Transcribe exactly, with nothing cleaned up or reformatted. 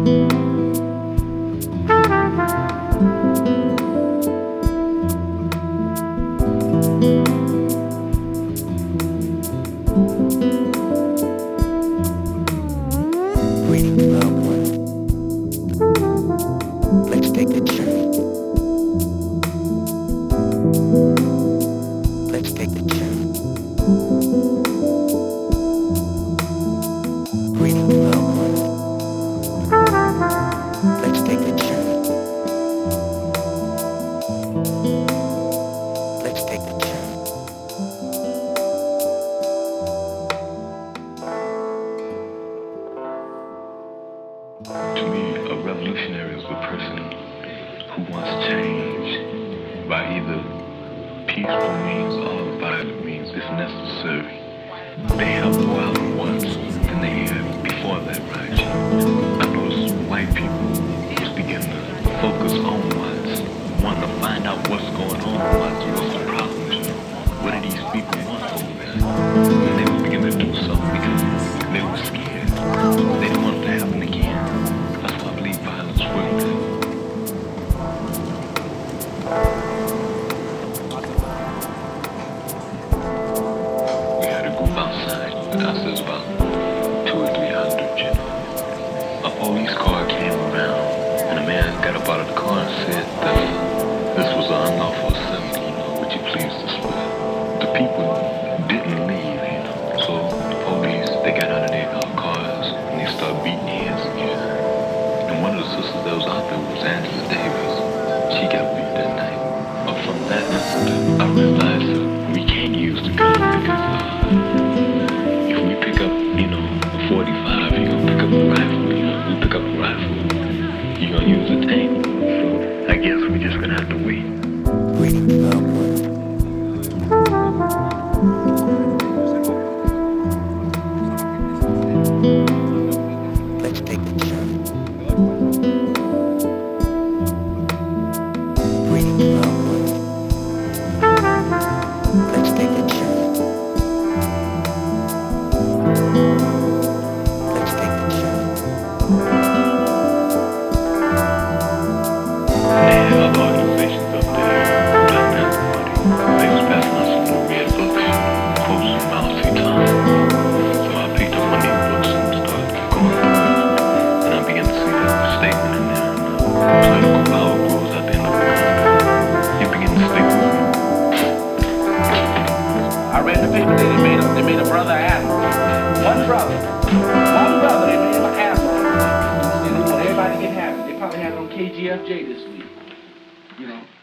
Greetings, loved one. Let's take a journey. Let's take a journey. Greetings, loved one. Let's take a journey. Let's take a journey. To me, a revolutionary is a person who wants change by either peaceful means or violent means if necessary. They have more out once than they had before that right. I notice white people just begin to focus on what's, wanting to find out what's going on, what's, what's the problems, you know. What do these people want over there? And they would begin to do something because they were scared. They didn't want it to happen again. That's why I believe violence worked. We had a group outside, I said about two or three hundred, you know. A police car came around, and a man got up out of the car and said that this was an unlawful assembly, you know, would you please display? The people didn't leave, you know, so the police, they got out of their uh, cars, and they started beating heads again. And one of the sisters that was out there was Angela Davis. She got beat that night. But from that incident, I realized that we can't use the gun because uh, if we pick up, you know, a forty-five, you're gonna pick up a rifle. You know, we pick up a rifle, you're gonna use a tank. So I guess we're just gonna have to wait. Greetings, loved one. Let's take a journey. Greetings, loved one. Let's take a journey. Let's take a journey. They have other organizations up there, Black Panther Party. They was passing out some little red books, quotes from Mao Zedong. So I picked up one of these books and started going through it. And I began to see the statement in there, and uh, political power grows at the end of the conflict. It began to stick with me. I read the paper, they made a, they made a brother admiral. One brother. One brother, they made him an admiral. They didn't want everybody to get happy. They probably had it on K G F J this week. You know.